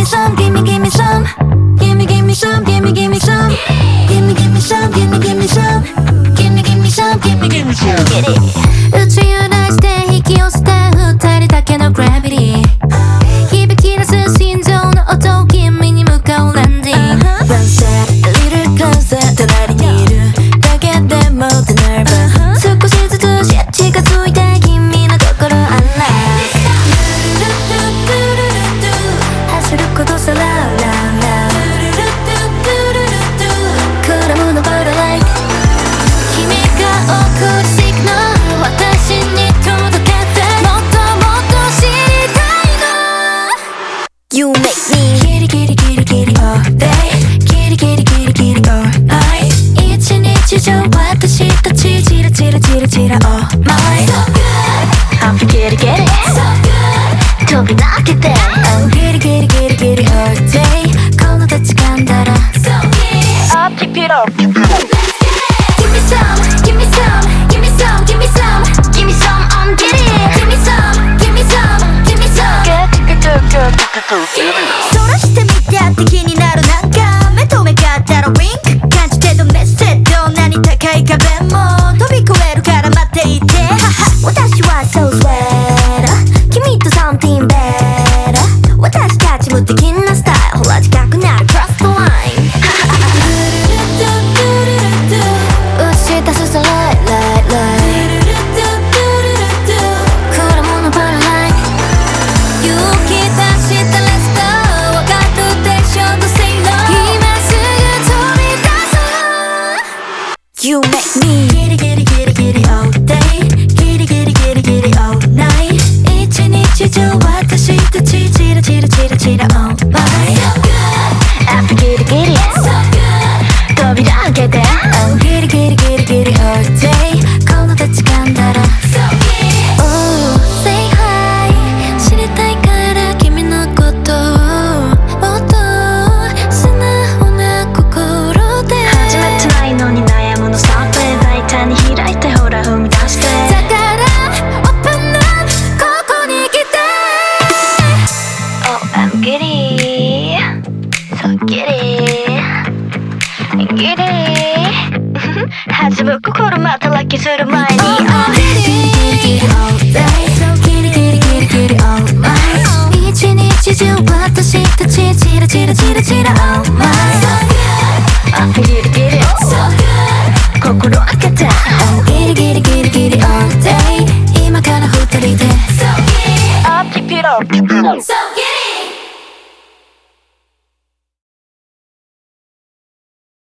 some, give me some, give me some, give me some, give me some, give me some, give me some, give me some. Get it. 宇宙由来して引き寄せた二人だけのグラビティ、響き出す心臓の音、君に向かうランディング。 One step a little closer 隣にいるだけでもってなる。少しずつ近づいて君の心アンライ走ることさラララクラムのバターライク、君が送るシグナル私に届けて、もっともっと知りたいの。 You make me キリキリキリキリ all day キリキリキリキリ all night 一日中私たちチラチラチラチラ all my I'm getting it so good 飛び抜けて I'm getting it all day この手掴んだら so good I'll keep it up Give me some Give me some Give me some Give me some Give me some I'm getting it Give me some Give me some Give me some Good そらしてみてって気になる。なんか目と目があったらウィンク感じてどメッセージ、どんなに高い壁も飛び越えるから待っていて。私は so sweet 君と something better 私たち無敵なスタイル、ほら近くなる cross the line 打ち出すさ light light light クラムのバターライク、勇気出した let's go わかるでしょ to say no 今すぐ飛び出そう You make me giddy giddy giddy giddy all day giddy giddy giddy giddy all night 一日中私たちチラチラチラチラ all my So good I feel giddy giddy So good 飛び抜けて I'm giddy giddy giddy giddy all day この手掴んだら So good Oh say hi 知りたいから君のこともっと素直な心で始めてないのに悩むのスタートで大胆に開いてほら踏み出して、 だから open up ここに来て Oh I'm giddy So giddy Giddy 弾む心またラッキーする前に Oh I'm giddy giddy all day So giddy giddy giddy giddy all my 一日中私たちチラチラチラチラ all my So good I feel giddy giddy So good 心開けて I'm giddy giddy giddy giddy all day 今から二人で So giddy I'll keep it up So giddy